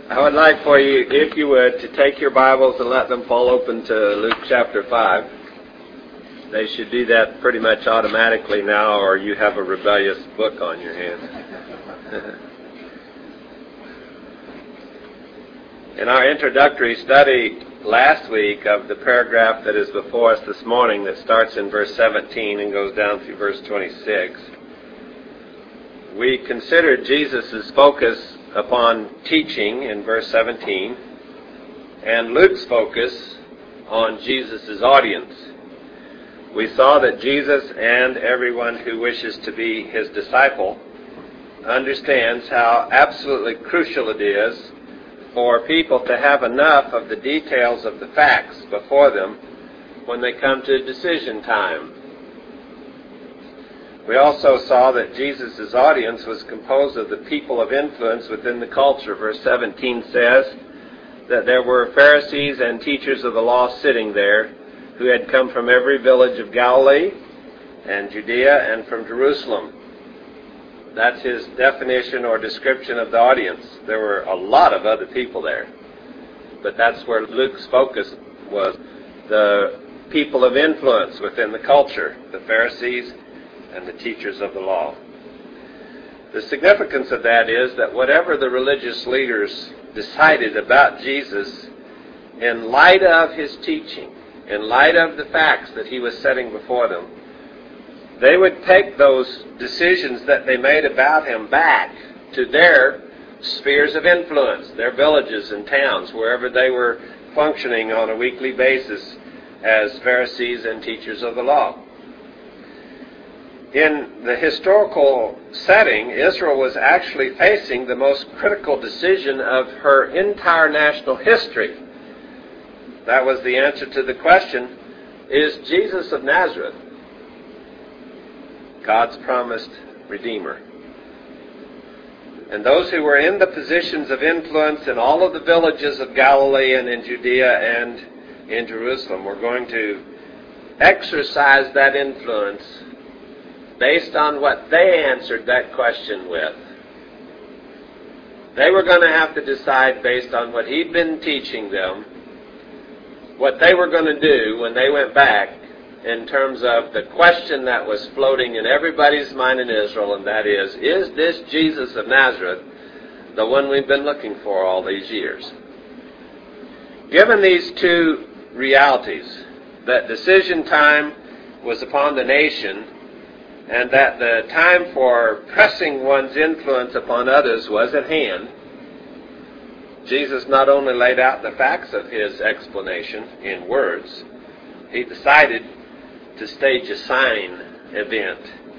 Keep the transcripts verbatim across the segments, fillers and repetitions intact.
I would like for you, if you would, to take your Bibles and let them fall open to Luke chapter five. They should do that pretty much automatically now, or you have a rebellious book on your hands. In our introductory study last week of the paragraph that is before us this morning that starts in verse seventeen and goes down through verse twenty-six, we considered Jesus' focus upon teaching in verse seventeen and Luke's focus on Jesus' audience. We saw that Jesus and everyone who wishes to be his disciple understands how absolutely crucial it is for people to have enough of the details of the facts before them when they come to decision time. We also saw that Jesus' audience was composed of the people of influence within the culture. Verse seventeen says that there were Pharisees and teachers of the law sitting there who had come from every village of Galilee and Judea and from Jerusalem. That's his definition or description of the audience. There were a lot of other people there, but that's where Luke's focus was, the people of influence within the culture, the Pharisees and the teachers of the law. The significance of that is that whatever the religious leaders decided about Jesus, in light of his teaching, in light of the facts that he was setting before them, they would take those decisions that they made about him back to their spheres of influence, their villages and towns, wherever they were functioning on a weekly basis as Pharisees and teachers of the law. In the historical setting, Israel was actually facing the most critical decision of her entire national history. That was the answer to the question, is Jesus of Nazareth God's promised Redeemer? And those who were in the positions of influence in all of the villages of Galilee and in Judea and in Jerusalem were going to exercise that influence based on what they answered that question with. They were going to have to decide based on what he'd been teaching them, what they were going to do when they went back in terms of the question that was floating in everybody's mind in Israel, and that is, is this Jesus of Nazareth the one we've been looking for all these years? Given these two realities, that decision time was upon the nation, and that the time for pressing one's influence upon others was at hand, Jesus not only laid out the facts of his explanation in words, he decided to stage a sign event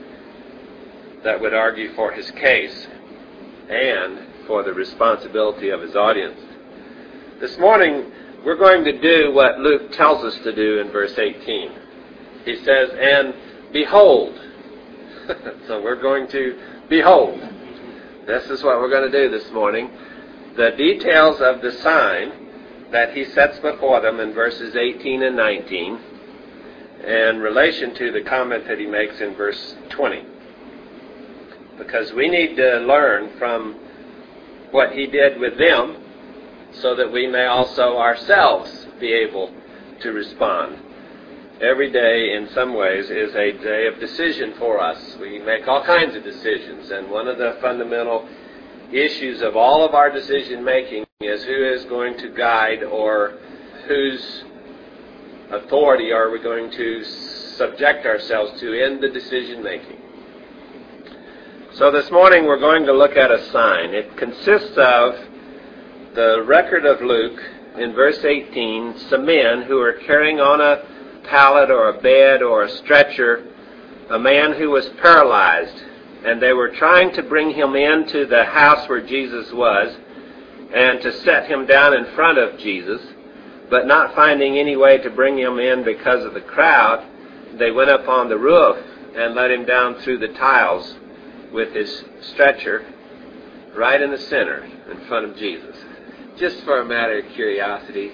that would argue for his case and for the responsibility of his audience. This morning, we're going to do what Luke tells us to do in verse eighteen. He says, and behold. So we're going to behold. This is what we're going to do this morning. The details of the sign that he sets before them in verses eighteen and nineteen in relation to the comment that he makes in verse twenty. Because we need to learn from what he did with them so that we may also ourselves be able to respond. Every day, in some ways, is a day of decision for us. We make all kinds of decisions, and one of the fundamental issues of all of our decision-making is who is going to guide, or whose authority are we going to subject ourselves to in the decision-making. So this morning we're going to look at a sign. It consists of the record of Luke in verse eighteen, some men who are carrying on a pallet or a bed or a stretcher a man who was paralyzed, and they were trying to bring him into the house where Jesus was and to set him down in front of Jesus, but not finding any way to bring him in because of the crowd, they went up on the roof and let him down through the tiles with his stretcher right in the center in front of Jesus. Just for a matter of curiosity,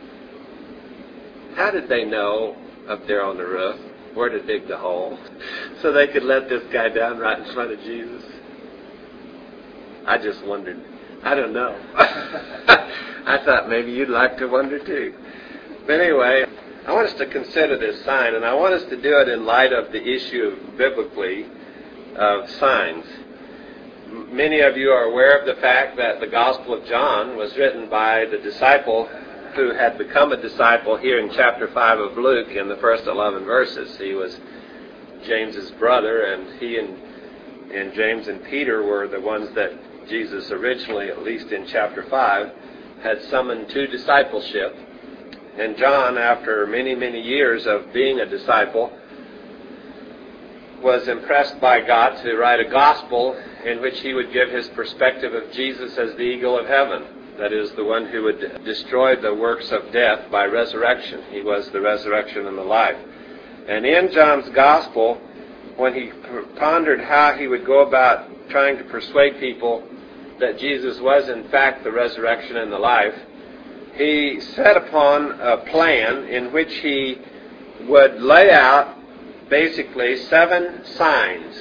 how did they know up there on the roof where to dig the hole so they could let this guy down right in front of Jesus? I just wondered. I don't know. I thought maybe you'd like to wonder too. But anyway, I want us to consider this sign, and I want us to do it in light of the issue of biblically of signs. Many of you are aware of the fact that the Gospel of John was written by the disciple who had become a disciple here in chapter five of Luke in the first eleven verses. He was James's brother, and he and, and James and Peter were the ones that Jesus originally, at least in chapter five, had summoned to discipleship. And John, after many, many years of being a disciple, was impressed by God to write a gospel in which he would give his perspective of Jesus as the eagle of heaven. That is, the one who would destroy the works of death by resurrection. He was the resurrection and the life. And in John's gospel, when he pondered how he would go about trying to persuade people that Jesus was in fact the resurrection and the life, he set upon a plan in which he would lay out basically seven signs,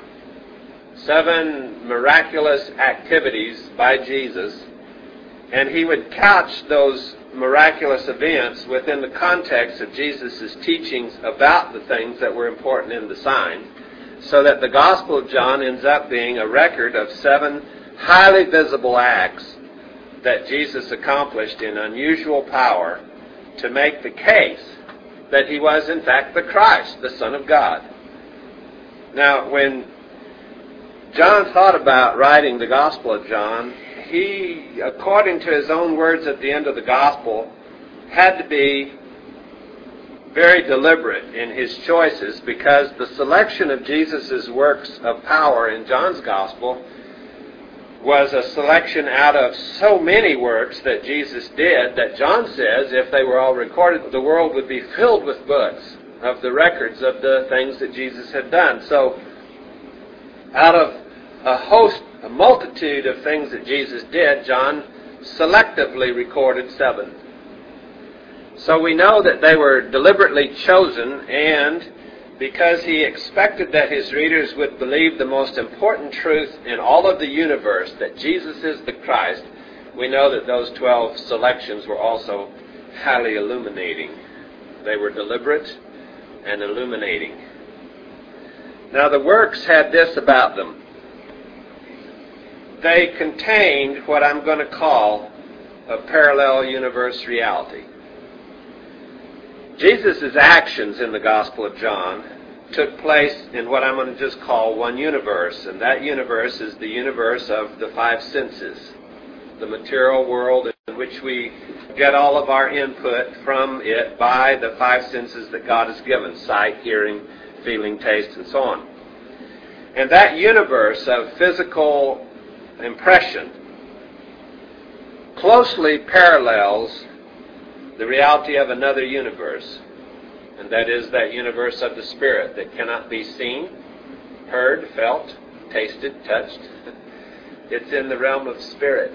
seven miraculous activities by Jesus, and he would couch those miraculous events within the context of Jesus' teachings about the things that were important in the sign, so that the Gospel of John ends up being a record of seven highly visible acts that Jesus accomplished in unusual power to make the case that he was in fact the Christ, the Son of God. Now, when John thought about writing the Gospel of John, he, according to his own words at the end of the Gospel, had to be very deliberate in his choices, because the selection of Jesus' works of power in John's Gospel was a selection out of so many works that Jesus did that John says if they were all recorded, the world would be filled with books of the records of the things that Jesus had done. So out of a host, a multitude of things that Jesus did, John selectively recorded seven. So we know that they were deliberately chosen, and because he expected that his readers would believe the most important truth in all of the universe, that Jesus is the Christ, we know that those twelve selections were also highly illuminating. They were deliberate and illuminating. Now, the works had this about them. They contained what I'm going to call a parallel universe reality. Jesus' actions in the Gospel of John took place in what I'm going to just call one universe, and that universe is the universe of the five senses, the material world in which we get all of our input from it by the five senses that God has given: sight, hearing, feeling, taste, and so on. And that universe of physical impression closely parallels the reality of another universe, and that is that universe of the Spirit that cannot be seen, heard, felt, tasted, touched. It's in the realm of spirit.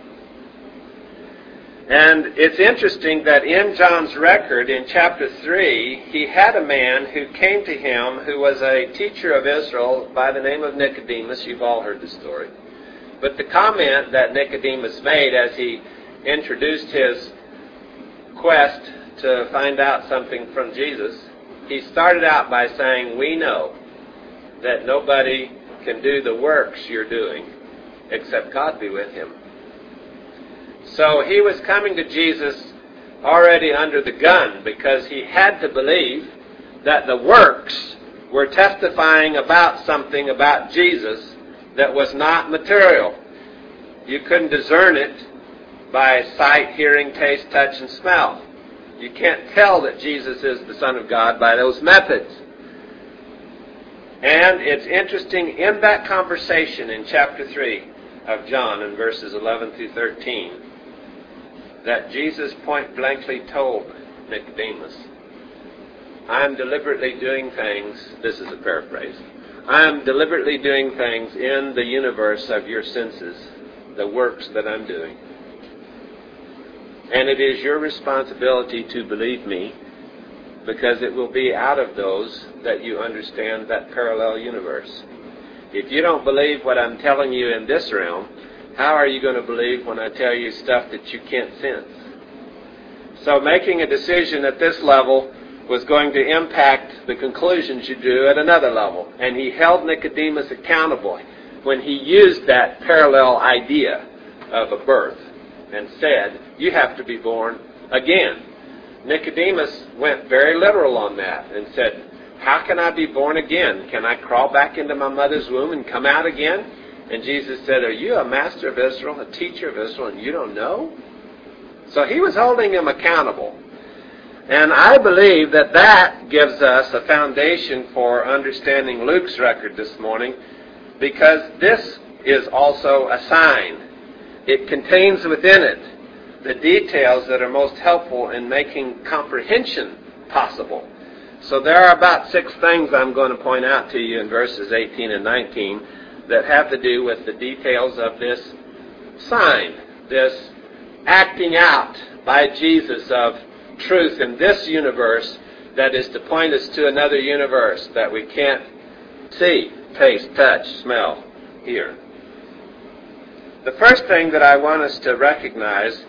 And it's interesting that in John's record, in chapter three, he had a man who came to him who was a teacher of Israel by the name of Nicodemus. You've all heard the story. But the comment that Nicodemus made as he introduced his quest to find out something from Jesus, he started out by saying, "We know that nobody can do the works you're doing except God be with him." So he was coming to Jesus already under the gun, because he had to believe that the works were testifying about something about Jesus that was not material. You couldn't discern it by sight, hearing, taste, touch, and smell. You can't tell that Jesus is the Son of God by those methods. And it's interesting, in that conversation in chapter three of John, in verses eleven through thirteen, that Jesus point blankly told Nicodemus, "I am deliberately doing things," this is a paraphrase, "I am deliberately doing things in the universe of your senses, the works that I'm doing. And it is your responsibility to believe me, because it will be out of those that you understand that parallel universe. If you don't believe what I'm telling you in this realm, how are you going to believe when I tell you stuff that you can't sense? So making a decision at this level was going to impact the conclusions you drew at another level. And he held Nicodemus accountable when he used that parallel idea of a birth and said, you have to be born again. Nicodemus went very literal on that and said, how can I be born again? Can I crawl back into my mother's womb and come out again? And Jesus said, are you a master of Israel, a teacher of Israel, and you don't know? So he was holding him accountable. And I believe that that gives us a foundation for understanding Luke's record this morning, because this is also a sign. It contains within it the details that are most helpful in making comprehension possible. So there are about six things I'm going to point out to you in verses eighteen and nineteen that have to do with the details of this sign, this acting out by Jesus of truth in this universe that is to point us to another universe that we can't see, taste, touch, smell, hear. The first thing that I want us to recognize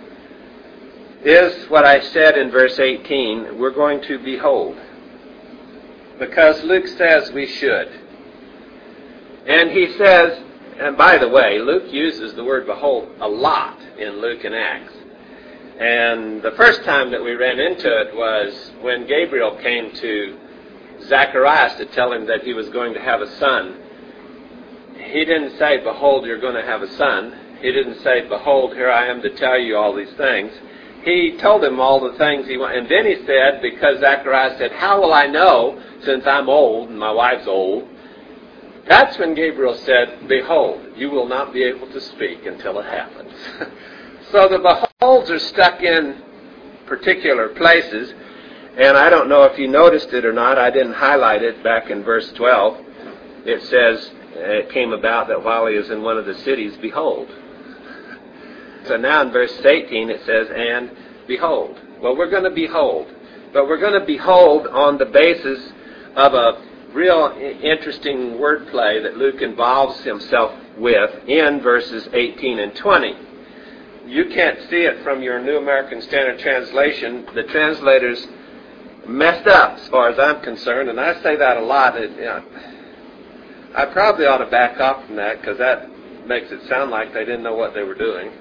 is what I said in verse eighteen, we're going to behold. Because Luke says we should. And he says, and by the way, Luke uses the word behold a lot in Luke and Acts. And the first time that we ran into it was when Gabriel came to Zacharias to tell him that he was going to have a son. He didn't say, behold, you're going to have a son. He didn't say, behold, here I am to tell you all these things. He told him all the things he wanted. And then he said, because Zacharias said, how will I know since I'm old and my wife's old? That's when Gabriel said, behold, you will not be able to speak until it happens. So the beholds are stuck in particular places. And I don't know if you noticed it or not. I didn't highlight it back in verse twelve. It says, it came about that while he was in one of the cities, behold. So now in verse eighteen it says, and behold. Well, we're going to behold. But we're going to behold on the basis of a real interesting wordplay that Luke involves himself with in verses eighteen and twenty. You can't see it from your New American Standard Translation. The translators messed up as far as I'm concerned, and I say that a lot. It, you know, I probably ought to back off from that because that makes it sound like they didn't know what they were doing.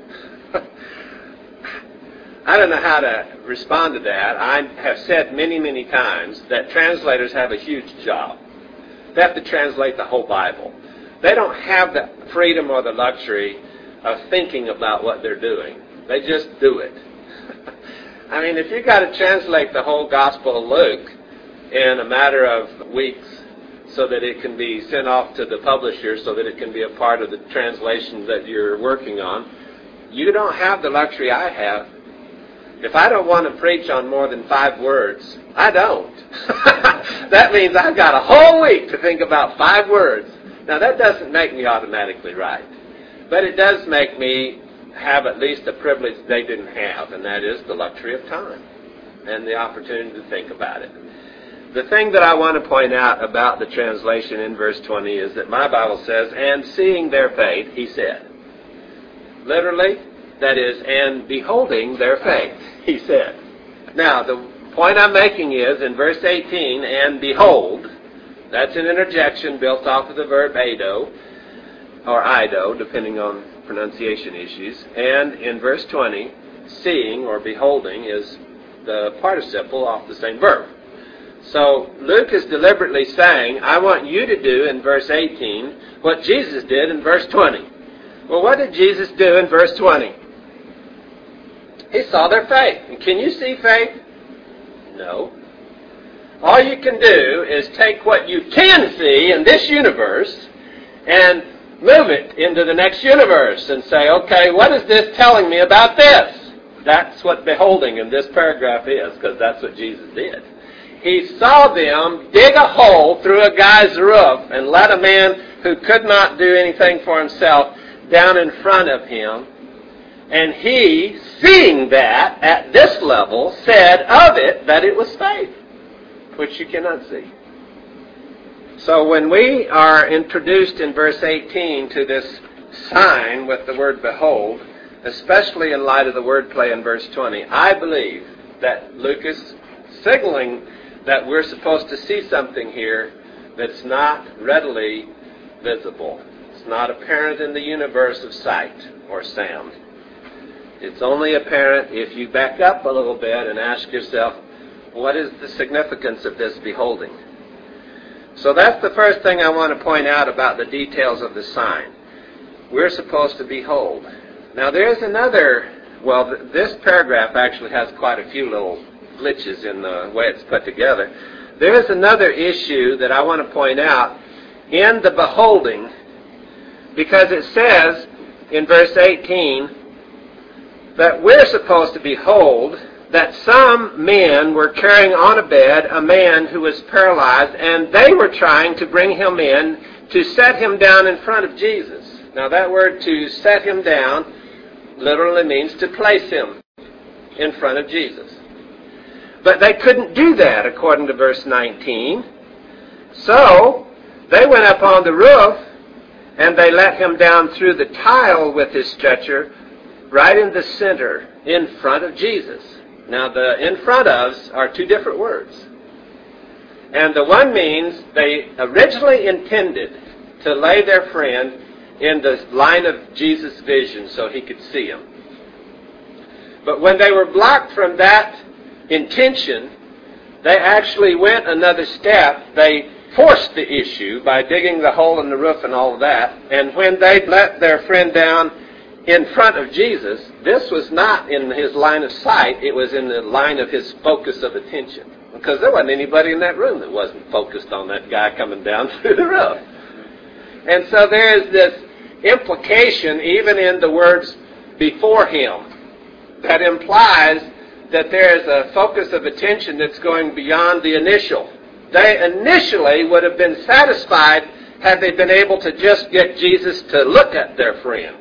I don't know how to respond to that. I have said many, many times that translators have a huge job. They have to translate the whole Bible. They don't have the freedom or the luxury of thinking about what they're doing. They just do it. I mean, if you've got to translate the whole Gospel of Luke in a matter of weeks so that it can be sent off to the publisher so that it can be a part of the translation that you're working on, you don't have the luxury I have. If I don't want to preach on more than five words, I don't. That means I've got a whole week to think about five words. Now, that doesn't make me automatically right. But it does make me have at least a privilege they didn't have, and that is the luxury of time and the opportunity to think about it. The thing that I want to point out about the translation in verse twenty is that my Bible says, and seeing their faith, he said. Literally, that is, and beholding their faith, he said. Now, the point I'm making is, in verse eighteen, and behold, that's an interjection built off of the verb ado, or ido, depending on pronunciation issues. And in verse twenty, seeing or beholding is the participle off the same verb. So Luke is deliberately saying, I want you to do in verse eighteen what Jesus did in verse twenty. Well, what did Jesus do in verse twenty? He saw their faith. And can you see faith? No. All you can do is take what you can see in this universe and move it into the next universe and say, okay, what is this telling me about this? That's what beholding in this paragraph is, because that's what Jesus did. He saw them dig a hole through a guy's roof and let a man who could not do anything for himself down in front of him. And he, seeing that at this level, said of it that it was faith, which you cannot see. So when we are introduced in verse eighteen to this sign with the word behold, especially in light of the wordplay in verse twenty. I believe that Luke is signaling that we're supposed to see something here that's not readily visible. It's not apparent in the universe of sight or sound. It's only apparent if you back up a little bit and ask yourself, what is the significance of this beholding? So that's the first thing I want to point out about the details of the sign. We're supposed to behold. Now there's another, well, th- this paragraph actually has quite a few little glitches in the way it's put together. There's another issue that I want to point out in the beholding, because it says in verse eighteen that we're supposed to behold that some men were carrying on a bed a man who was paralyzed, and they were trying to bring him in to set him down in front of Jesus. Now that word to set him down literally means to place him in front of Jesus. But they couldn't do that according to verse nineteen. So they went up on the roof and they let him down through the tile with his stretcher right in the center in front of Jesus. Now the in front ofs are two different words. And the one means they originally intended to lay their friend in the line of Jesus' vision so he could see him. But when they were blocked from that intention, they actually went another step. They forced the issue by digging the hole in the roof and all of that. And when they let their friend down in front of Jesus, this was not in his line of sight. It was in the line of his focus of attention. Because there wasn't anybody in that room that wasn't focused on that guy coming down through the roof. And so there is this implication, even in the words before him, that implies that there is a focus of attention that's going beyond the initial. They initially would have been satisfied had they been able to just get Jesus to look at their friend.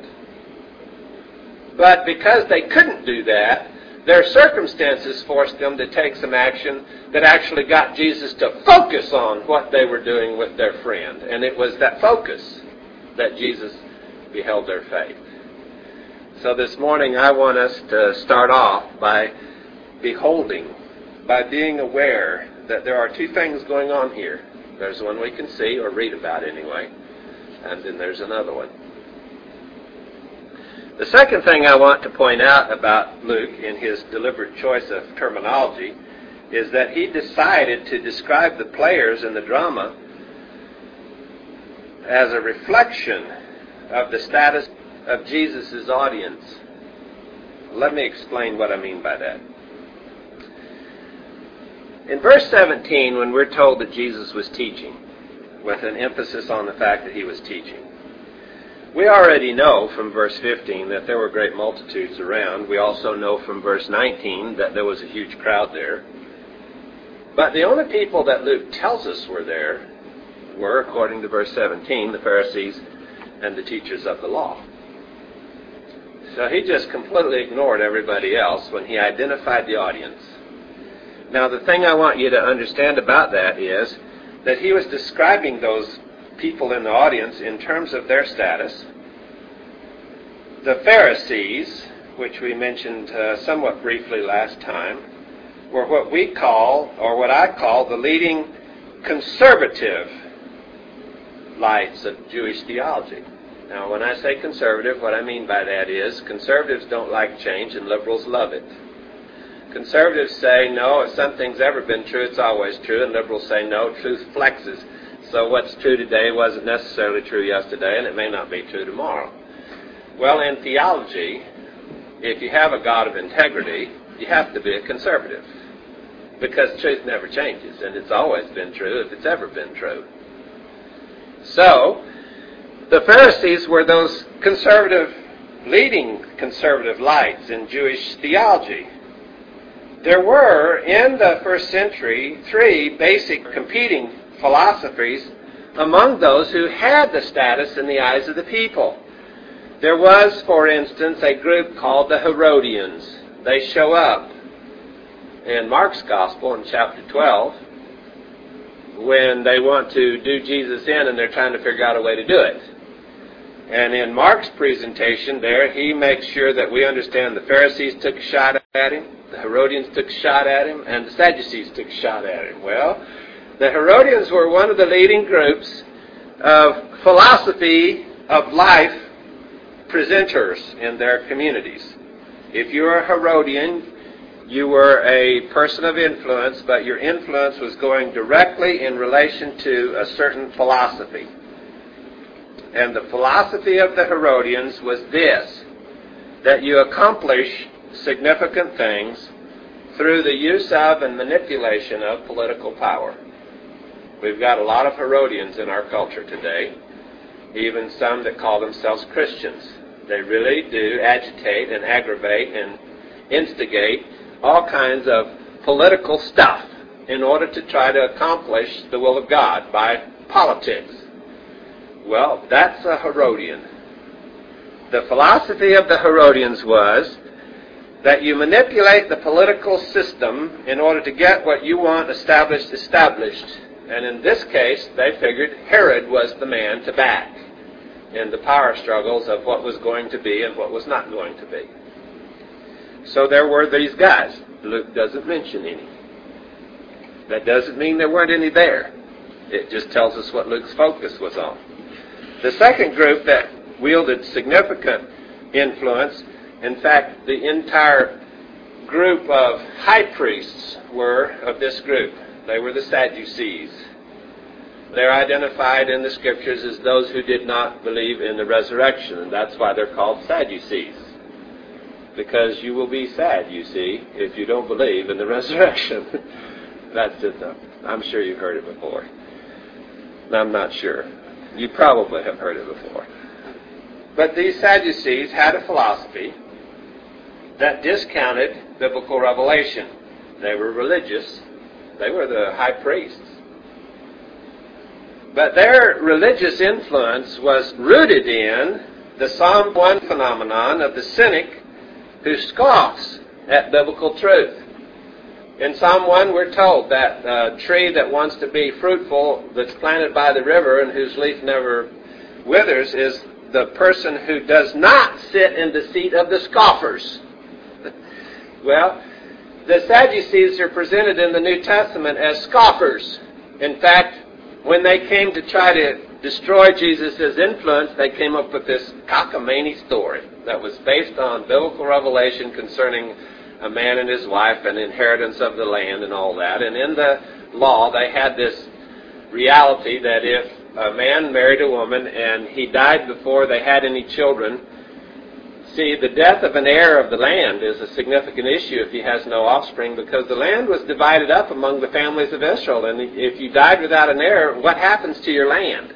But because they couldn't do that, their circumstances forced them to take some action that actually got Jesus to focus on what they were doing with their friend. And it was that focus that Jesus beheld their faith. So this morning I want us to start off by beholding, by being aware that there are two things going on here. There's one we can see or read about anyway, and then there's another one. The second thing I want to point out about Luke in his deliberate choice of terminology is that he decided to describe the players in the drama as a reflection of the status of Jesus' audience. Let me explain what I mean by that. In verse seventeen, when we're told that Jesus was teaching, with an emphasis on the fact that he was teaching, we already know from verse fifteen that there were great multitudes around. We also know from verse nineteen that there was a huge crowd there. But the only people that Luke tells us were there were, according to verse seventeen, the Pharisees and the teachers of the law. So he just completely ignored everybody else when he identified the audience. Now the thing I want you to understand about that is that he was describing those people in the audience in terms of their status. The Pharisees, which we mentioned uh, somewhat briefly last time, were what we call, or what I call, the leading conservative lights of Jewish theology. Now, when I say conservative, what I mean by that is conservatives don't like change and liberals love it. Conservatives say, no, if something's ever been true, it's always true, and liberals say, no, truth flexes. So what's true today wasn't necessarily true yesterday, and it may not be true tomorrow. Well, in theology, if you have a God of integrity, you have to be a conservative, because truth never changes, and it's always been true if it's ever been true. So, the Pharisees were those conservative, leading conservative lights in Jewish theology. There were, in the first century, three basic competing philosophies among those who had the status in the eyes of the people. There was, for instance, a group called the Herodians. They show up in Mark's Gospel in chapter twelve when they want to do Jesus in and they're trying to figure out a way to do it. And in Mark's presentation there, he makes sure that we understand the Pharisees took a shot at him, the Herodians took a shot at him, and the Sadducees took a shot at him. Well, the Herodians were one of the leading groups of philosophy of life presenters in their communities. If you were a Herodian, you were a person of influence, but your influence was going directly in relation to a certain philosophy. And the philosophy of the Herodians was this, that you accomplish significant things through the use of and manipulation of political power. We've got a lot of Herodians in our culture today, even some that call themselves Christians. They really do agitate and aggravate and instigate all kinds of political stuff in order to try to accomplish the will of God by politics. Well, that's a Herodian. The philosophy of the Herodians was that you manipulate the political system in order to get what you want established established. And in this case, they figured Herod was the man to back in the power struggles of what was going to be and what was not going to be. So there were these guys. Luke doesn't mention any. That doesn't mean there weren't any there. It just tells us what Luke's focus was on. The second group that wielded significant influence, in fact, the entire group of high priests were of this group. They were the Sadducees. They're identified in the Scriptures as those who did not believe in the resurrection, and that's why they're called Sadducees. Because you will be sad, you see, if you don't believe in the resurrection. That's it, though. I'm sure you've heard it before. I'm not sure. You probably have heard it before. But these Sadducees had a philosophy that discounted biblical revelation. They were religious. They were the high priests. But their religious influence was rooted in the Psalm one phenomenon of the cynic who scoffs at biblical truth. In Psalm one, we're told that a tree that wants to be fruitful, that's planted by the river and whose leaf never withers, is the person who does not sit in the seat of the scoffers. Well, the Sadducees are presented in the New Testament as scoffers. In fact, when they came to try to destroy Jesus' influence, they came up with this cockamamie story that was based on biblical revelation concerning a man and his wife and inheritance of the land and all that. And in the law, they had this reality that if a man married a woman and he died before they had any children, see, the death of an heir of the land is a significant issue if he has no offspring, because the land was divided up among the families of Israel. And if you died without an heir, what happens to your land?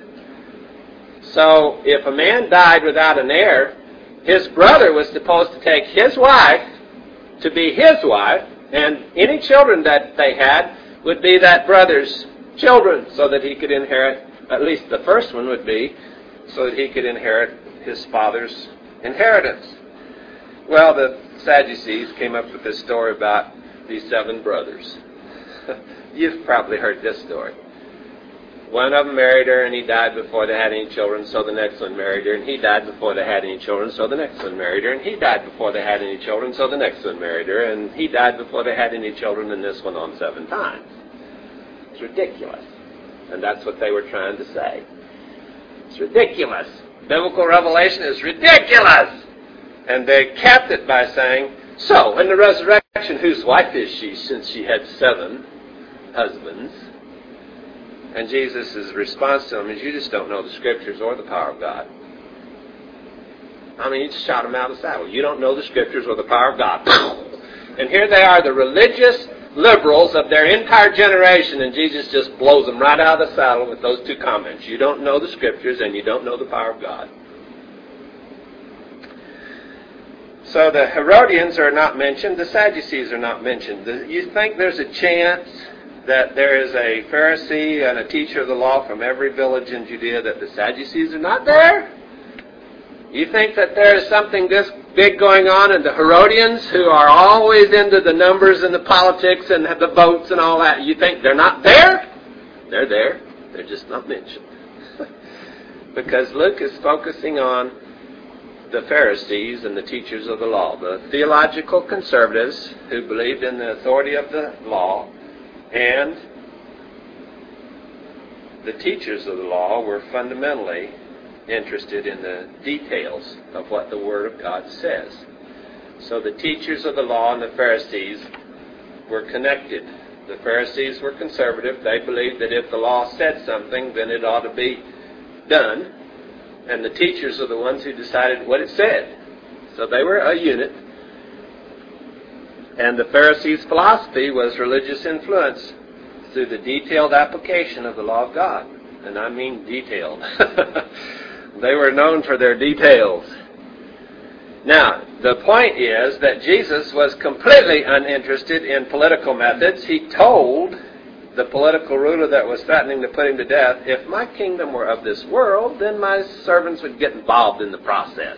So if a man died without an heir, his brother was supposed to take his wife to be his wife, and any children that they had would be that brother's children, so that he could inherit, at least the first one would be, so that he could inherit his father's inheritance. Well, the Sadducees came up with this story about these seven brothers. You've probably heard this story. One of them married her, and he died before they had any children, so the next one married her, and he died before they had any children, so the next one married her, and he died before they had any children, so the next one married her, and he died before they had any children, and this went on seven times. It's ridiculous. And that's what they were trying to say. It's ridiculous. Biblical revelation is ridiculous. And they capped it by saying, so, in the resurrection, whose wife is she, since she had seven husbands? And Jesus' response to them is, you just don't know the Scriptures or the power of God. I mean, you just shot them out of the saddle. You don't know the Scriptures or the power of God. And here they are, the religious liberals of their entire generation, and Jesus just blows them right out of the saddle with those two comments. You don't know the Scriptures and you don't know the power of God. So the Herodians are not mentioned. The Sadducees are not mentioned. You think there's a chance that there is a Pharisee and a teacher of the law from every village in Judea that the Sadducees are not there? You think that there is something this big going on in the Herodians, who are always into the numbers and the politics and the votes and all that? You think they're not there? They're there. They're just not mentioned. because Luke is focusing on the Pharisees and the teachers of the law, the theological conservatives who believed in the authority of the law, and the teachers of the law were fundamentally interested in the details of what the Word of God says. So the teachers of the law and the Pharisees were connected. The Pharisees were conservative. They believed that if the law said something, then it ought to be done. And the teachers are the ones who decided what it said. So they were a unit. And the Pharisees' philosophy was religious influence through the detailed application of the law of God. And I mean detailed. They were known for their details. Now, the point is that Jesus was completely uninterested in political methods. He told the political ruler that was threatening to put him to death, if my kingdom were of this world, then my servants would get involved in the process.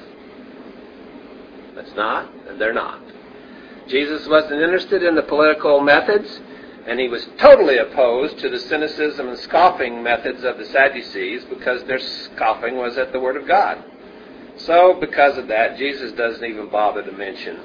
That's not, and they're not. Jesus wasn't interested in the political methods, and he was totally opposed to the cynicism and scoffing methods of the Sadducees, because their scoffing was at the Word of God. So, because of that, Jesus doesn't even bother to mention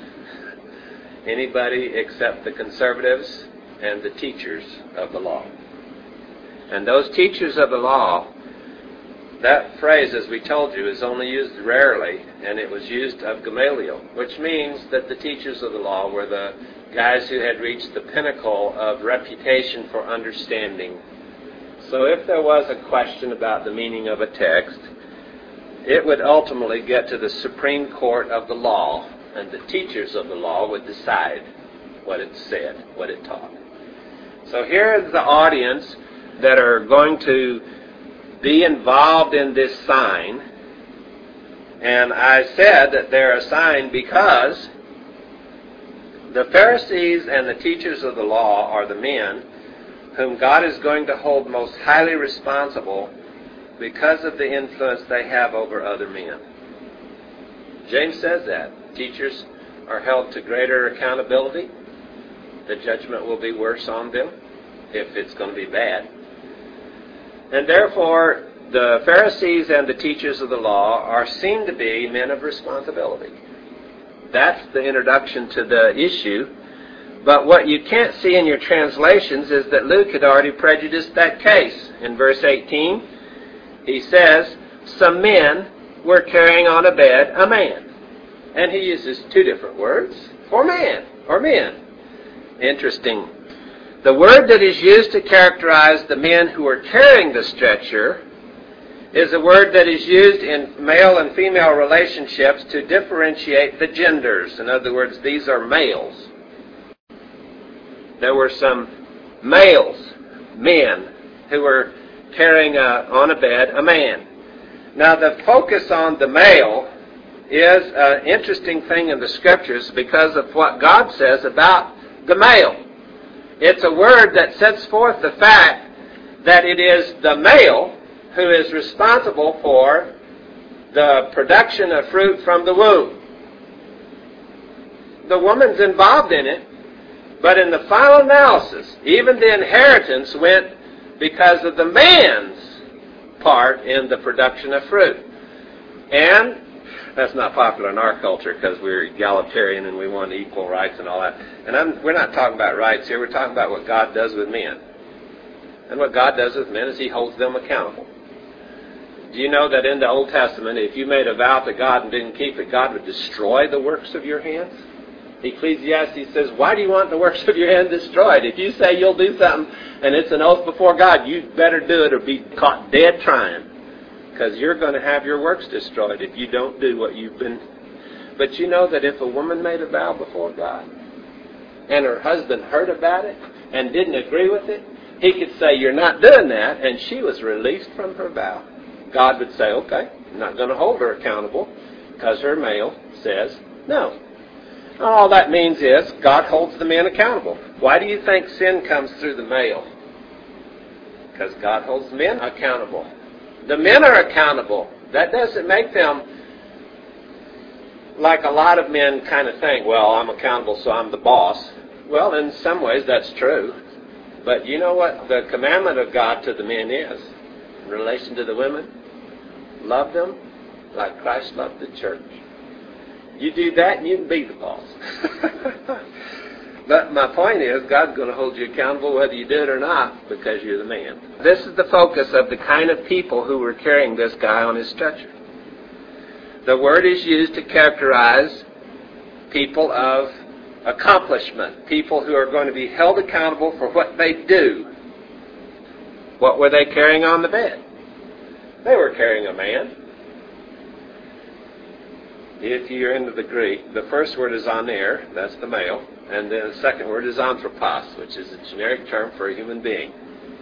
anybody except the conservatives and the teachers of the law. And those teachers of the law, that phrase, as we told you, is only used rarely, and it was used of Gamaliel, which means that the teachers of the law were the guys who had reached the pinnacle of reputation for understanding. So if there was a question about the meaning of a text, it would ultimately get to the Supreme Court of the law, and the teachers of the law would decide what it said, what it taught. So here is the audience that are going to be involved in this sign. And I said that they're a sign because the Pharisees and the teachers of the law are the men whom God is going to hold most highly responsible because of the influence they have over other men. James says that. Teachers are held to greater accountability. The judgment will be worse on them if it's going to be bad. And therefore, the Pharisees and the teachers of the law are seen to be men of responsibility. That's the introduction to the issue. But what you can't see in your translations is that Luke had already prejudiced that case. In verse eighteen, he says, some men were carrying on a bed a man. And he uses two different words for man or men. Interesting. The word that is used to characterize the men who are carrying the stretcher is a word that is used in male and female relationships to differentiate the genders. In other words, these are males. There were some males, men, who were carrying a, on a bed a man. Now, the focus on the male is an interesting thing in the Scriptures because of what God says about the male. It's a word that sets forth the fact that it is the male who is responsible for the production of fruit from the womb. The woman's involved in it, but in the final analysis, even the inheritance went because of the man's part in the production of fruit. And that's not popular in our culture because we're egalitarian and we want equal rights and all that. And I'm, we're not talking about rights here. We're talking about what God does with men. And what God does with men is He holds them accountable. Do you know that in the Old Testament, if you made a vow to God and didn't keep it, God would destroy the works of your hands? Ecclesiastes says, why do you want the works of your hand destroyed? If you say you'll do something and it's an oath before God, you better do it or be caught dead trying. Because you're going to have your works destroyed if you don't do what you've been. But you know that if a woman made a vow before God and her husband heard about it and didn't agree with it, he could say, you're not doing that, and she was released from her vow. God would say, okay, I'm not going to hold her accountable because her male says no. All that means is God holds the men accountable. Why do you think sin comes through the male? Because God holds men accountable. The men are accountable. That doesn't make them like a lot of men kind of think, well, I'm accountable, so I'm the boss. Well, in some ways that's true. But you know what the commandment of God to the men is in relation to the women? Love them like Christ loved the church. You do that and you can be the boss. But my point is, God's going to hold you accountable whether you do it or not, because you're the man. This is the focus of the kind of people who were carrying this guy on his stretcher. The word is used to characterize people of accomplishment, people who are going to be held accountable for what they do. What were they carrying on the bed? They were carrying a man. If you're into the Greek, the first word is aner, that's the male, and then the second word is anthropos, which is a generic term for a human being.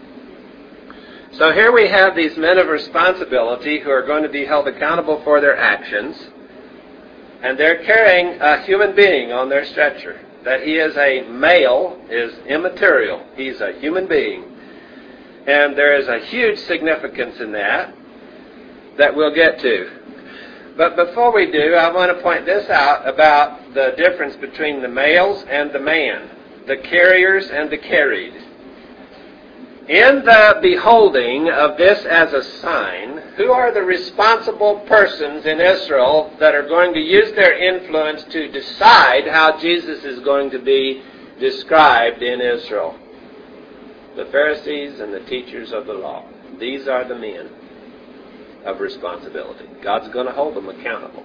So here we have these men of responsibility who are going to be held accountable for their actions, and they're carrying a human being on their stretcher. That he is a male is immaterial. He's a human being. And there is a huge significance in that that we'll get to. But before we do, I want to point this out about the difference between the males and the man, the carriers and the carried. In the beholding of this as a sign, who are the responsible persons in Israel that are going to use their influence to decide how Jesus is going to be described in Israel? The Pharisees and the teachers of the law. These are the men of responsibility. God's going to hold them accountable.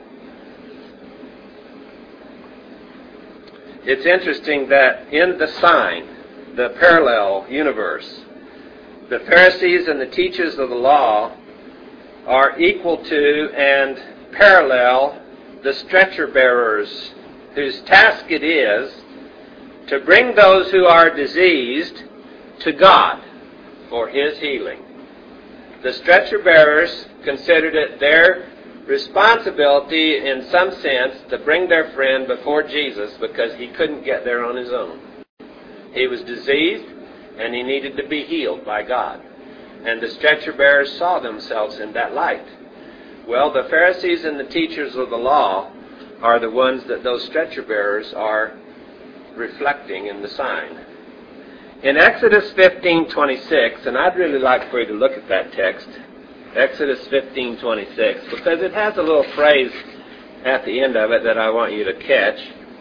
It's interesting that in the sign, the parallel universe, the Pharisees and the teachers of the law are equal to and parallel the stretcher bearers, whose task it is to bring those who are diseased to God for His healing. The stretcher bearers considered it their responsibility in some sense to bring their friend before Jesus because he couldn't get there on his own. He was diseased and he needed to be healed by God. And the stretcher bearers saw themselves in that light. Well, the Pharisees and the teachers of the law are the ones that those stretcher bearers are reflecting in the sign. In Exodus fifteen twenty-six, and I'd really like for you to look at that text, Exodus fifteen twenty-six, because it has a little phrase at the end of it that I want you to catch.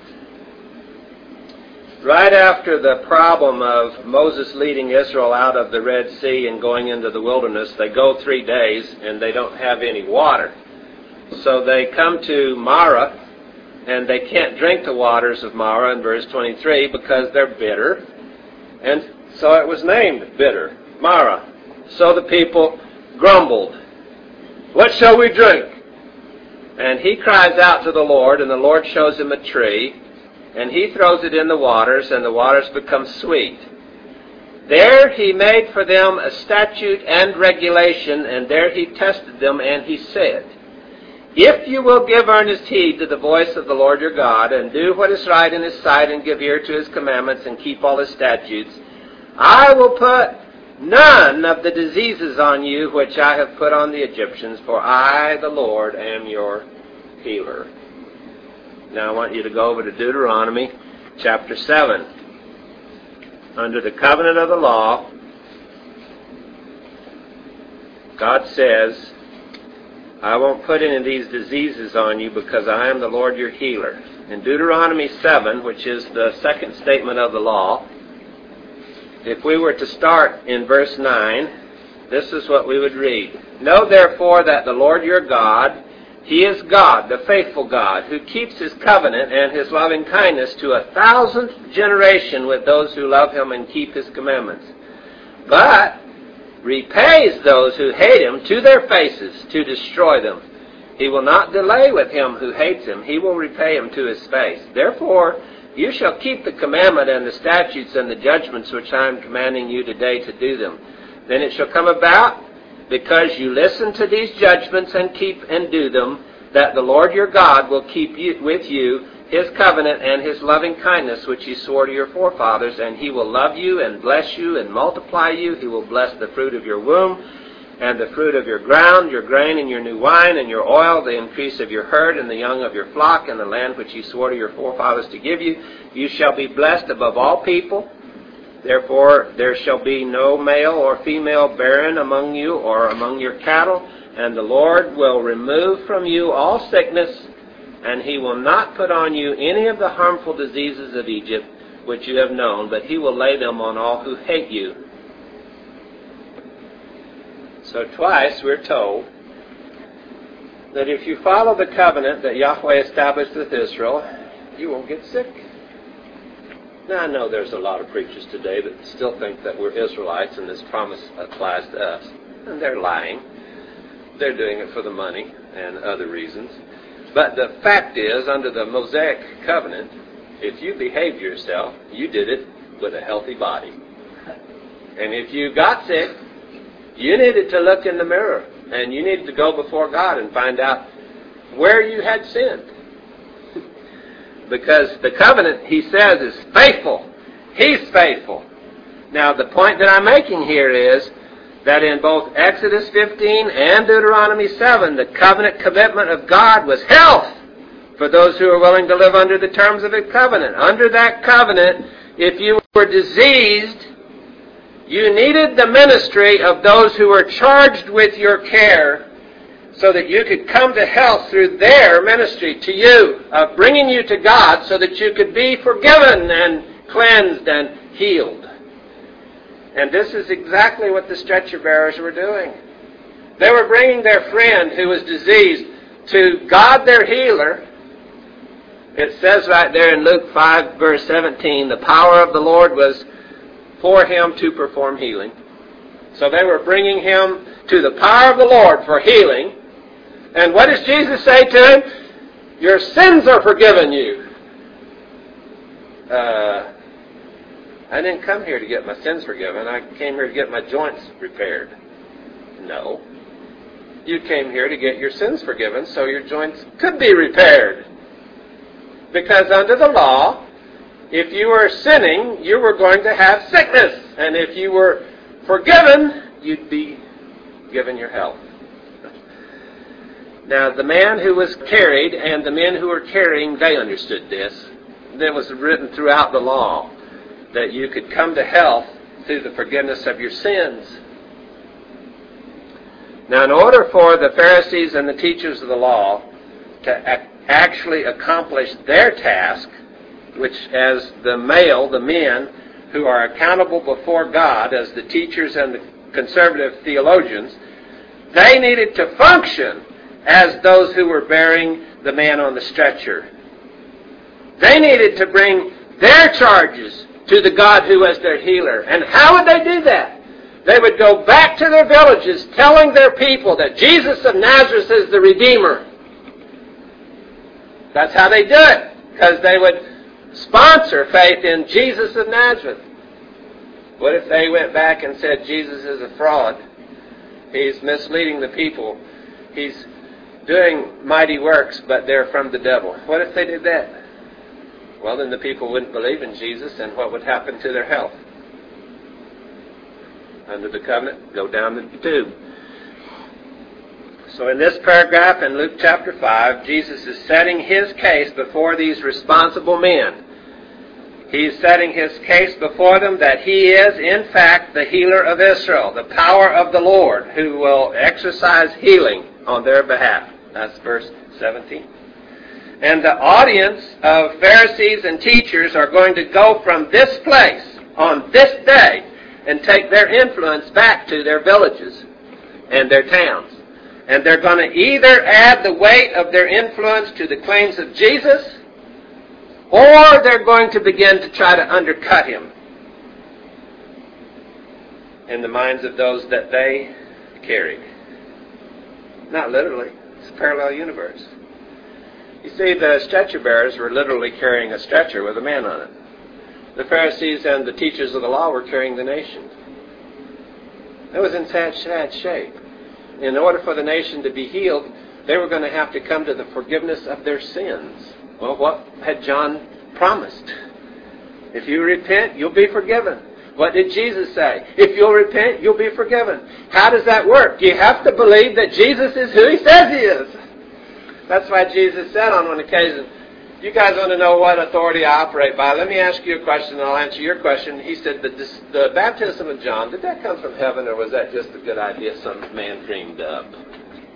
Right after the problem of Moses leading Israel out of the Red Sea and going into the wilderness, they go three days and they don't have any water. So they come to Marah, and they can't drink the waters of Marah in verse twenty-three because they're bitter. And so it was named bitter, Marah. So the people grumbled, "What shall we drink?" And he cries out to the Lord, and the Lord shows him a tree, and he throws it in the waters, and the waters become sweet. There he made for them a statute and regulation, and there he tested them, and he said, "If you will give earnest heed to the voice of the Lord your God, and do what is right in His sight, and give ear to His commandments, and keep all His statutes, I will put none of the diseases on you which I have put on the Egyptians, for I, the Lord, am your healer." Now I want you to go over to Deuteronomy chapter seven. Under the covenant of the law, God says, "I won't put any of these diseases on you because I am the Lord your healer." In Deuteronomy seven, which is the second statement of the law, if we were to start in verse nine, this is what we would read. "Know therefore that the Lord your God, He is God, the faithful God, who keeps His covenant and His loving kindness to a thousandth generation with those who love Him and keep His commandments. But repays those who hate Him to their faces to destroy them. He will not delay with him who hates Him. He will repay him to his face. Therefore, you shall keep the commandment and the statutes and the judgments which I am commanding you today to do them. Then it shall come about, because you listen to these judgments and keep and do them, that the Lord your God will keep you, with you His covenant and His loving kindness which He swore to your forefathers, and He will love you and bless you and multiply you. He will bless the fruit of your womb and the fruit of your ground, your grain and your new wine and your oil, the increase of your herd and the young of your flock, and the land which He swore to your forefathers to give you. You shall be blessed above all people. Therefore there shall be no male or female barren among you or among your cattle, And the Lord will remove from you all sickness, and he will not put on you any of the harmful diseases of Egypt, which you have known, but he will lay them on all who hate you. So twice we're told that if you follow the covenant that Yahweh established with Israel, you won't get sick. Now, I know there's a lot of preachers today that still think that we're Israelites and this promise applies to us. And they're lying. They're doing it for the money and other reasons. But the fact is, under the Mosaic covenant, if you behaved yourself, you did it with a healthy body. And if you got sick, you needed to look in the mirror. And you needed to go before God and find out where you had sinned. Because the covenant, he says, is faithful. He's faithful. Now, the point that I'm making here is that in both Exodus fifteen and Deuteronomy seven, the covenant commitment of God was health for those who are willing to live under the terms of the covenant. Under that covenant, if you were diseased, you needed the ministry of those who were charged with your care so that you could come to health through their ministry to you, of bringing you to God so that you could be forgiven and cleansed and healed. And this is exactly what the stretcher bearers were doing. They were bringing their friend who was diseased to God their healer. It says right there in Luke five, verse seventeen, the power of the Lord was for him to perform healing. So they were bringing him to the power of the Lord for healing. And what does Jesus say to him? Your sins are forgiven you. Uh, I didn't come here to get my sins forgiven. I came here to get my joints repaired. No. You came here to get your sins forgiven so your joints could be repaired. Because under the law, if you were sinning, you were going to have sickness. And if you were forgiven, you'd be given your health. Now, the man who was carried and the men who were carrying, they understood this. It was written throughout the law that you could come to health through the forgiveness of your sins. Now, in order for the Pharisees and the teachers of the law to actually accomplish their task, which as the male, the men who are accountable before God as the teachers and the conservative theologians, they needed to function as those who were bearing the man on the stretcher. They needed to bring their charges to the God who was their healer. And how would they do that? They would go back to their villages telling their people that Jesus of Nazareth is the Redeemer. That's how they do it, because they would sponsor faith in Jesus of Nazareth. What if they went back and said Jesus is a fraud? He's misleading the people. He's doing mighty works, but they're from the devil. What if they did that? Well, then the people wouldn't believe in Jesus, and what would happen to their health? Under the covenant, go down the tube. So in this paragraph in Luke chapter five, Jesus is setting his case before these responsible men. He's setting his case before them that he is, in fact, the healer of Israel, the power of the Lord, who will exercise healing on their behalf. That's verse seventeen. And the audience of Pharisees and teachers are going to go from this place on this day and take their influence back to their villages and their towns. And they're going to either add the weight of their influence to the claims of Jesus, or they're going to begin to try to undercut him in the minds of those that they carried. Not literally. It's a parallel universe. You see, the stretcher bearers were literally carrying a stretcher with a man on it. The Pharisees and the teachers of the law were carrying the nation. It was in sad, sad shape. In order for the nation to be healed, they were going to have to come to the forgiveness of their sins. Well, what had John promised? If you repent, you'll be forgiven. What did Jesus say? If you'll repent, you'll be forgiven. How does that work? You have to believe that Jesus is who he says he is. That's why Jesus said on one occasion, you guys want to know what authority I operate by? Let me ask you a question and I'll answer your question. He said, the, the baptism of John, did that come from heaven or was that just a good idea some man dreamed up?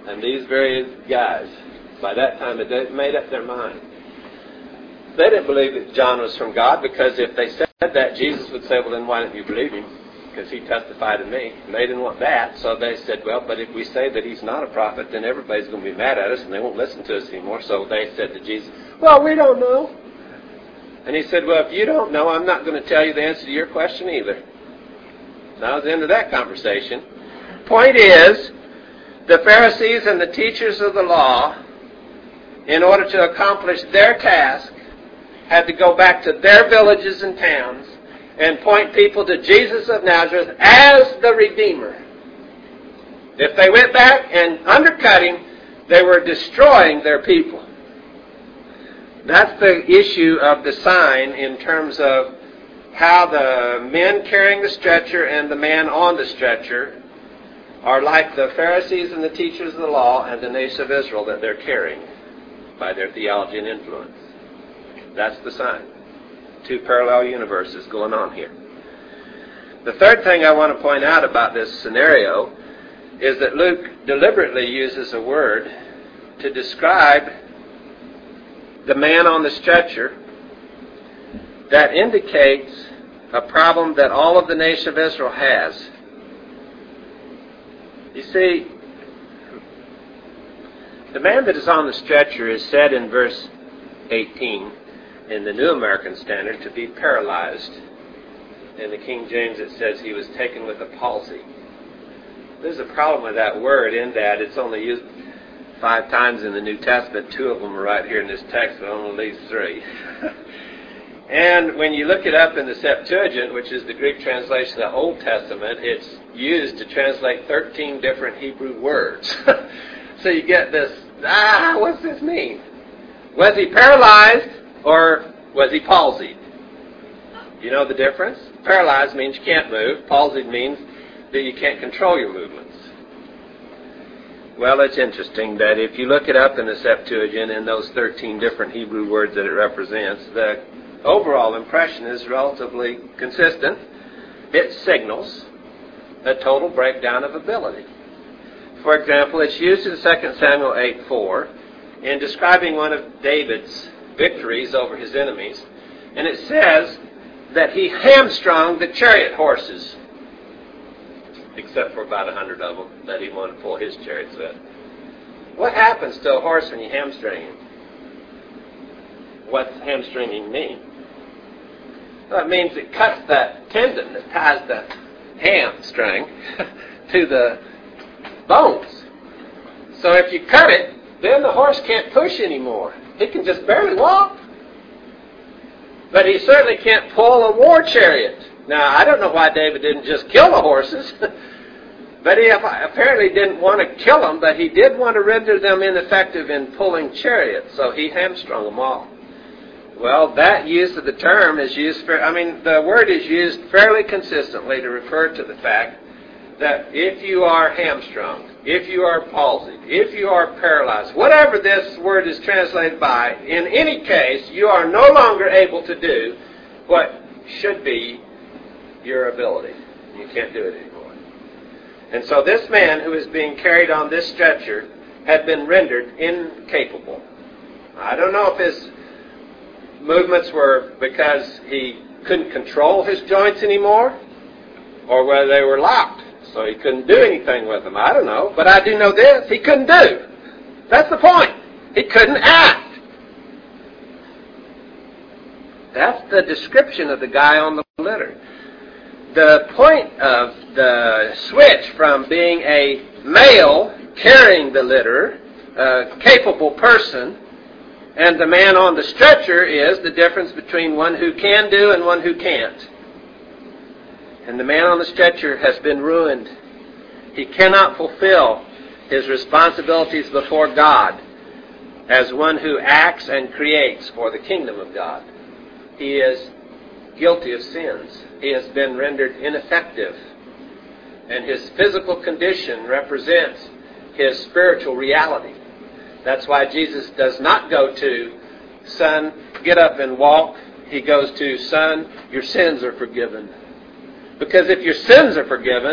And these very guys, by that time, had made up their mind. They didn't believe that John was from God, because if they said that, Jesus would say, well, then why didn't you believe him? Because he testified to me. And they didn't want that, so they said, well, but if we say that he's not a prophet, then everybody's going to be mad at us, and they won't listen to us anymore. So they said to Jesus, well, we don't know. And he said, well, if you don't know, I'm not going to tell you the answer to your question either. That was the end of that conversation. Point is, the Pharisees and the teachers of the law, in order to accomplish their task, had to go back to their villages and towns and point people to Jesus of Nazareth as the Redeemer. If they went back and undercut him, they were destroying their people. That's the issue of the sign in terms of how the men carrying the stretcher and the man on the stretcher are like the Pharisees and the teachers of the law and the nation of Israel that they're carrying by their theology and influence. That's the sign. Two parallel universes going on here. The third thing I want to point out about this scenario is that Luke deliberately uses a word to describe the man on the stretcher that indicates a problem that all of the nation of Israel has. You see, the man that is on the stretcher is said in verse eighteen in the New American Standard to be paralyzed. In the King James it says he was taken with a palsy. There's a problem with that word in that it's only used five times in the New Testament. Two of them are right here in this text, but only leaves three. And when you look it up in the Septuagint, which is the Greek translation of the Old Testament, it's used to translate thirteen different Hebrew words. So you get this, ah, what's this mean? Was he paralyzed or was he palsied? You know the difference? Paralyzed means you can't move. Palsied means that you can't control your movements. Well, it's interesting that if you look it up in the Septuagint in those thirteen different Hebrew words that it represents, the overall impression is relatively consistent. It signals a total breakdown of ability. For example, it's used in Second Samuel eight four in describing one of David's victories over his enemies. And it says that he hamstrung the chariot horses, except for about a hundred of them that he wanted to pull his chariots with. What happens to a horse when you hamstring him? What's hamstringing mean? Well, it means it cuts that tendon that ties the hamstring to the bones. So if you cut it, then the horse can't push anymore. He can just barely walk. But he certainly can't pull a war chariot. Now, I don't know why David didn't just kill the horses. But he apparently didn't want to kill them, but he did want to render them ineffective in pulling chariots. So he hamstrung them all. Well, that use of the term is used for, I mean, the word is used fairly consistently to refer to the fact that if you are hamstrung, if you are palsied, if you are paralyzed, whatever this word is translated by, in any case, you are no longer able to do what should be your ability. You can't do it anymore. And so this man who is being carried on this stretcher had been rendered incapable. I don't know if his movements were because he couldn't control his joints anymore or whether they were locked, so he couldn't do anything with them. I don't know. But I do know this. He couldn't do. That's the point. He couldn't act. That's the description of the guy on the litter. The point of the switch from being a male carrying the litter, a capable person, and the man on the stretcher is the difference between one who can do and one who can't. And the man on the stretcher has been ruined. He cannot fulfill his responsibilities before God as one who acts and creates for the kingdom of God. He is guilty of sins. He has been rendered ineffective. And his physical condition represents his spiritual reality. That's why Jesus does not go to, son, get up and walk. He goes to, son, your sins are forgiven. Because if your sins are forgiven,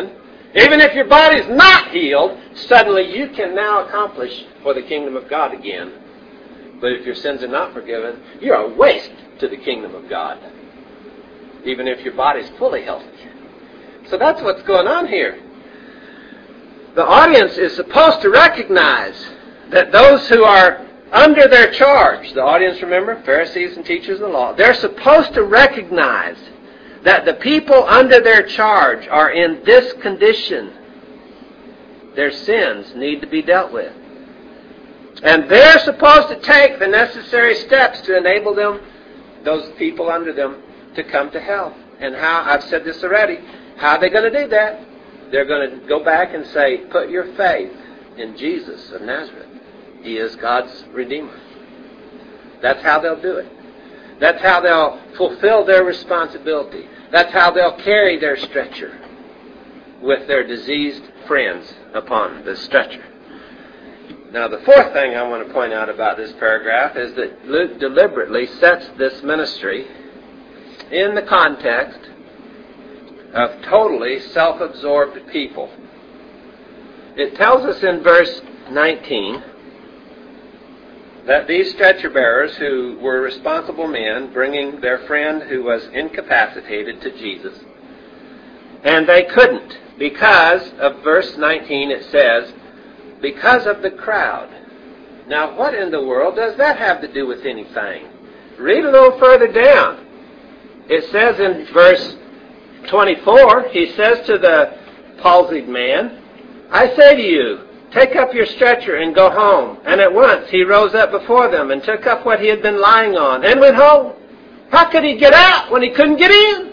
Even if your body's not healed, suddenly you can now accomplish for the kingdom of God again. But if your sins are not forgiven, you're a waste to the kingdom of God, even if your body's fully healthy. So that's what's going on here. The audience is supposed to recognize that those who are under their charge, the audience, remember, Pharisees and teachers of the law, they're supposed to recognize that the people under their charge are in this condition. Their sins need to be dealt with. And they're supposed to take the necessary steps to enable them, those people under them, to come to health. And how, I've said this already, how are they going to do that? They're going to go back and say, put your faith in Jesus of Nazareth. He is God's Redeemer. That's how they'll do it. That's how they'll fulfill their responsibility. That's how they'll carry their stretcher with their diseased friends upon the stretcher. Now, the fourth thing I want to point out about this paragraph is that Luke deliberately sets this ministry in the context of totally self-absorbed people. It tells us in verse nineteen that these stretcher bearers, who were responsible men, bringing their friend who was incapacitated to Jesus, and they couldn't because of verse nineteen. It says, because of the crowd. Now, what in the world does that have to do with anything? Read a little further down. It says in verse twenty-four, he says to the palsied man, I say to you, take up your stretcher and go home. And at once he rose up before them and took up what he had been lying on and went home. How could he get out when he couldn't get in?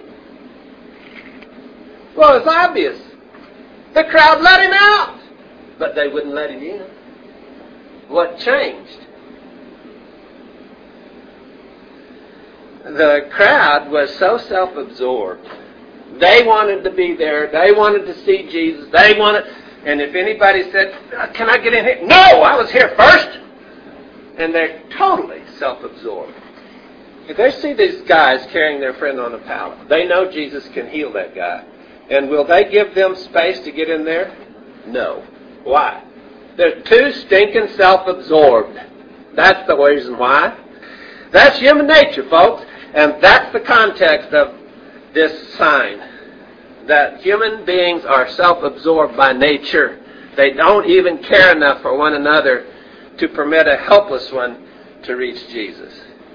Well, it's obvious. The crowd let him out, but they wouldn't let him in. What changed? The crowd was so self-absorbed. They wanted to be there. They wanted to see Jesus. They wanted... And if anybody said, can I get in here? No, I was here first. And they're totally self-absorbed. If they see these guys carrying their friend on a pallet, they know Jesus can heal that guy. And will they give them space to get in there? No. Why? They're too stinking self-absorbed. That's the reason why. That's human nature, folks. And that's the context of this sign. That human beings are self-absorbed by nature. They don't even care enough for one another to permit a helpless one to reach Jesus.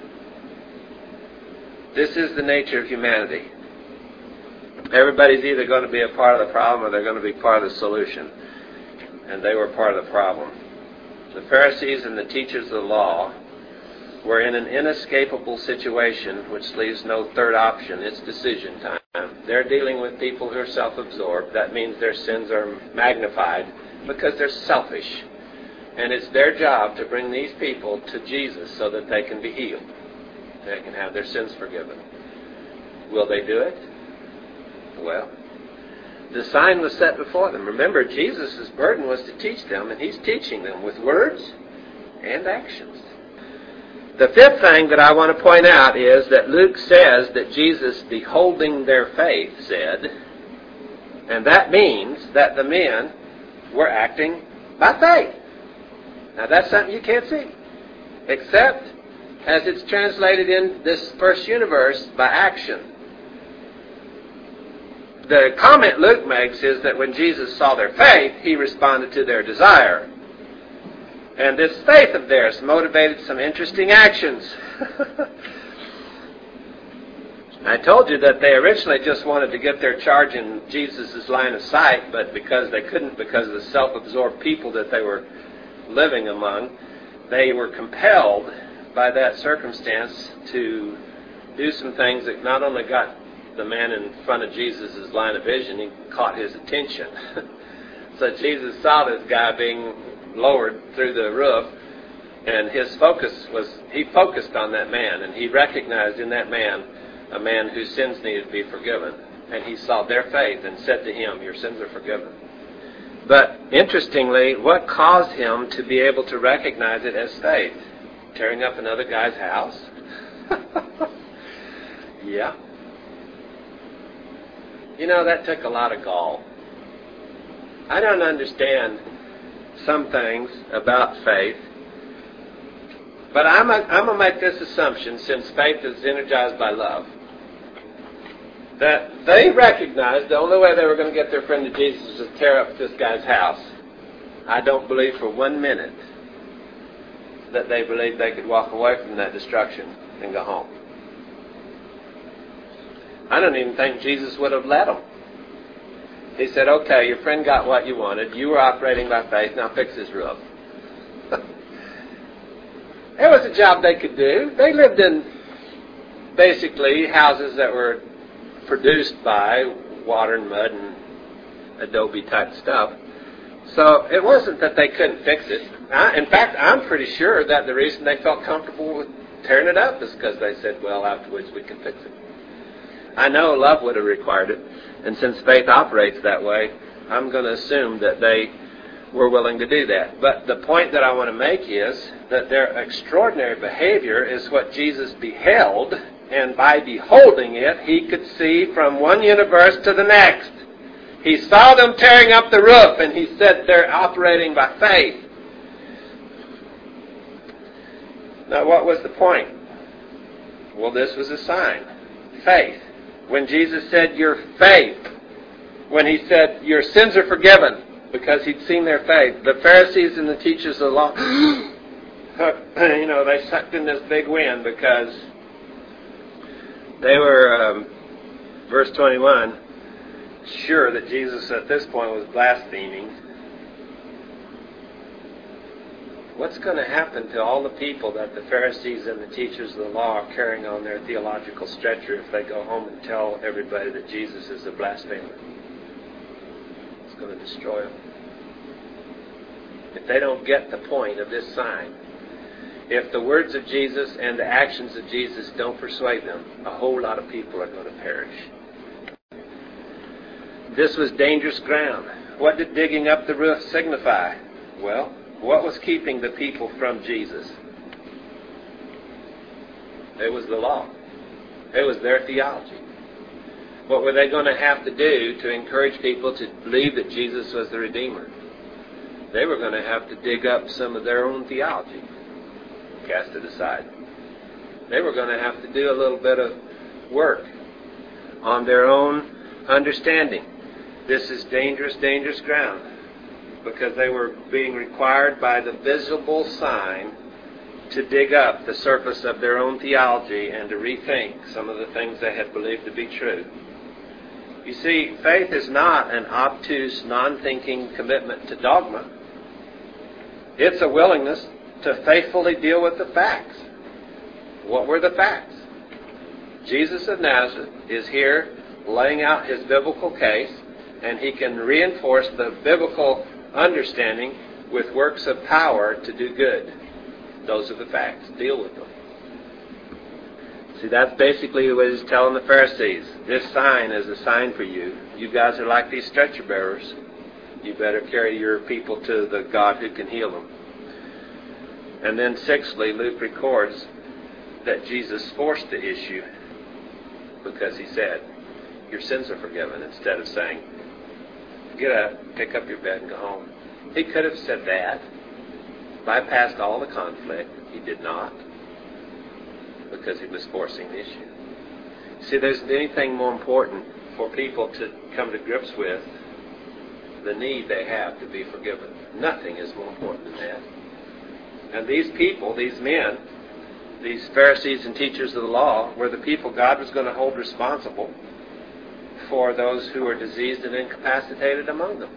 This is the nature of humanity. Everybody's either going to be a part of the problem or they're going to be part of the solution. And they were part of the problem. The Pharisees and the teachers of the law were in an inescapable situation which leaves no third option. It's decision time. They're dealing with people who are self-absorbed. That means their sins are magnified because they're selfish. And it's their job to bring these people to Jesus so that they can be healed. They can have their sins forgiven. Will they do it? Well, the sign was set before them. Remember, Jesus' burden was to teach them, and he's teaching them with words and actions. The fifth thing that I want to point out is that Luke says that Jesus, beholding their faith, said, and that means that the men were acting by faith. Now that's something you can't see, except as it's translated in this first universe by action. The comment Luke makes is that when Jesus saw their faith, he responded to their desire. And this faith of theirs motivated some interesting actions. I told you that they originally just wanted to get their charge in Jesus' line of sight, but because they couldn't, because of the self-absorbed people that they were living among, they were compelled by that circumstance to do some things that not only got the man in front of Jesus' line of vision, he caught his attention. So Jesus saw this guy being lowered through the roof, and his focus was, he focused on that man, and he recognized in that man a man whose sins needed to be forgiven. And he saw their faith and said to him, your sins are forgiven. But interestingly, what caused him to be able to recognize it as faith? Tearing up another guy's house? Yeah. You know, that took a lot of gall. I don't understand some things about faith, but I'm a, I'm going to make this assumption, since faith is energized by love, that they recognized the only way they were going to get their friend to Jesus was to tear up this guy's house. I don't believe for one minute that they believed they could walk away from that destruction and go home. I don't even think Jesus would have let them. He said, okay, your friend got what you wanted. You were operating by faith. Now fix his roof. It was a job they could do. They lived in basically houses that were produced by water and mud and adobe type stuff. So it wasn't that they couldn't fix it. I, in fact, I'm pretty sure that the reason they felt comfortable with tearing it up is because they said, well, afterwards we can fix it. I know love would have required it. And since faith operates that way, I'm going to assume that they were willing to do that. But the point that I want to make is that their extraordinary behavior is what Jesus beheld, and by beholding it, he could see from one universe to the next. He saw them tearing up the roof, and he said they're operating by faith. Now, what was the point? Well, this was a sign. Faith. When Jesus said, your faith, when he said, your sins are forgiven, because he'd seen their faith, the Pharisees and the teachers of the law, you know, they sucked in this big wind because they were, um, verse twenty-one, sure that Jesus at this point was blaspheming. What's going to happen to all the people that the Pharisees and the teachers of the law are carrying on their theological stretcher if they go home and tell everybody that Jesus is a blasphemer? It's going to destroy them. If they don't get the point of this sign, if the words of Jesus and the actions of Jesus don't persuade them, a whole lot of people are going to perish. This was dangerous ground. What did digging up the roof signify? Well, what was keeping the people from Jesus? It was the law. It was their theology. What were they going to have to do to encourage people to believe that Jesus was the Redeemer? They were going to have to dig up some of their own theology, cast it aside. They were going to have to do a little bit of work on their own understanding. This is dangerous, dangerous ground, because they were being required by the visible sign to dig up the surface of their own theology and to rethink some of the things they had believed to be true. You see, faith is not an obtuse, non-thinking commitment to dogma. It's a willingness to faithfully deal with the facts. What were the facts? Jesus of Nazareth is here laying out his biblical case, and he can reinforce the biblical understanding with works of power to do good. Those are the facts. Deal with them. See, that's basically what he's telling the Pharisees. This sign is a sign for you. You guys are like these stretcher bearers. You better carry your people to the God who can heal them. And then sixthly, Luke records that Jesus forced the issue because he said, your sins are forgiven, instead of saying, get up, pick up your bed and go home. He could have said that, bypassed all the conflict. He did not, because he was forcing the issue. See, there's anything more important for people to come to grips with the need they have to be forgiven. Nothing is more important than that. And these people, these men, these Pharisees and teachers of the law, were the people God was going to hold responsible for those who were diseased and incapacitated among them.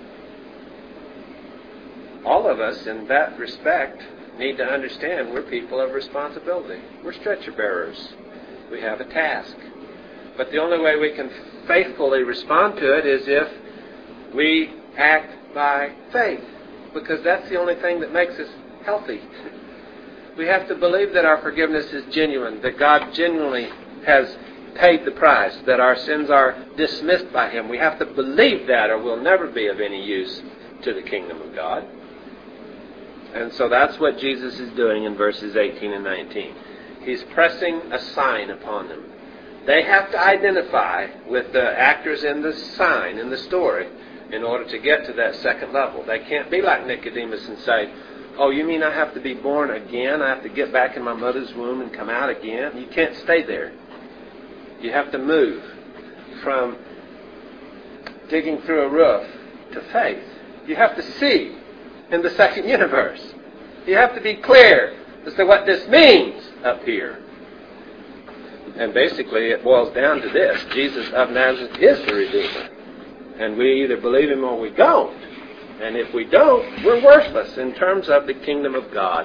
All of us, in that respect, need to understand we're people of responsibility. We're stretcher bearers. We have a task. But the only way we can faithfully respond to it is if we act by faith, because that's the only thing that makes us healthy. We have to believe that our forgiveness is genuine, that God genuinely has paid the price, that our sins are dismissed by him. We have to believe that, or we'll never be of any use to the kingdom of God. And so that's what Jesus is doing in verses eighteen and nineteen. He's pressing a sign upon them. They have to identify with the actors in the sign, in the story, in order to get to that second level. They can't be like Nicodemus and say, oh, you mean I have to be born again? I have to get back in my mother's womb and come out again? You can't stay there. You have to move from digging through a roof to faith. You have to see in the second universe. You have to be clear as to what this means up here. And basically it boils down to this. Jesus of Nazareth is the Redeemer. And we either believe Him or we don't. And if we don't, we're worthless in terms of the kingdom of God.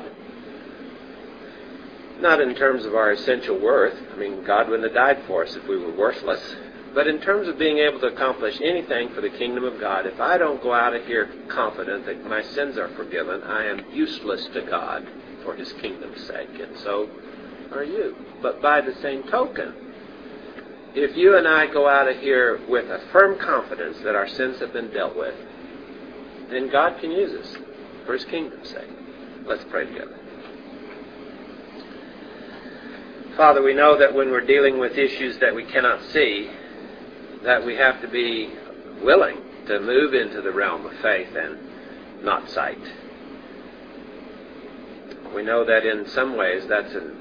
Not in terms of our essential worth. I mean, God wouldn't have died for us if we were worthless. But in terms of being able to accomplish anything for the kingdom of God, if I don't go out of here confident that my sins are forgiven, I am useless to God for His kingdom's sake. And so are you. But by the same token, if you and I go out of here with a firm confidence that our sins have been dealt with, then God can use us for His kingdom's sake. Let's pray together. Father, we know that when we're dealing with issues that we cannot see, that we have to be willing to move into the realm of faith and not sight. We know that in some ways that's an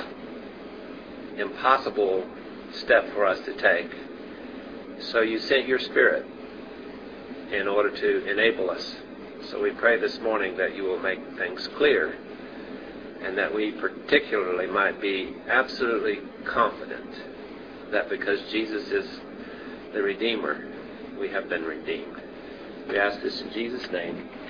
impossible step for us to take. So you sent your Spirit in order to enable us. So we pray this morning that you will make things clear and that we particularly might be absolutely confident that because Jesus is the Redeemer, we have been redeemed. We ask this in Jesus' name.